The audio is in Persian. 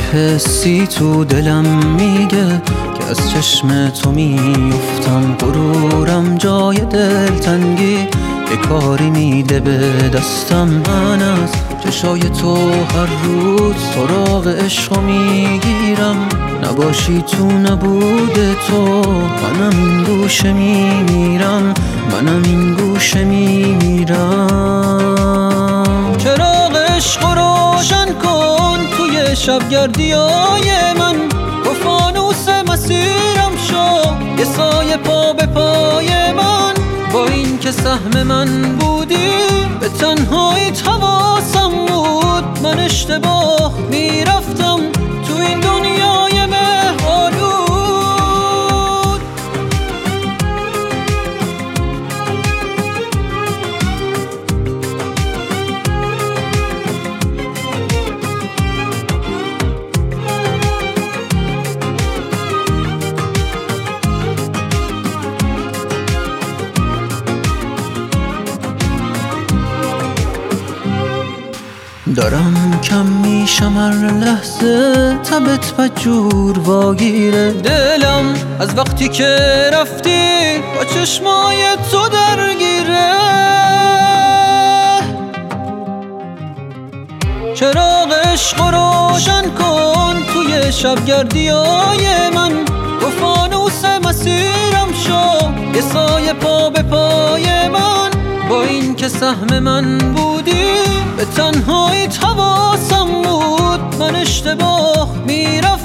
حسی تو دلم میگه که از چشم تو میفتم، غرورم جای دلتنگی یه کاری میده به دستم. من از چشای تو هر روز سراغ عشقو میگیرم، نباشی تو نبوده تو منم این گوشه میمیرم، منم این گوشه میمیرم. چراغ عشق روشن کن توی شبگردیای من، تو فانوس مسیرم شو یه سایه پا به پای من. با این که سهم من بودی به تنهاییت حواسم بود، من اشتباه میرفتم تو این دنیای مه‌آلود. دارم کم میشم هر لحظه، تبت بدجور واگیره دلم از وقتی که رفتی، با چشمای تو درگیره. چراغ عشق روشن کن توی شبگردیای من، تو فانوس مسیرم شو یه سایه پا به پای من. با این که سهم من بودی به تنهاییت حواسم بود، من اشتباه میرفتم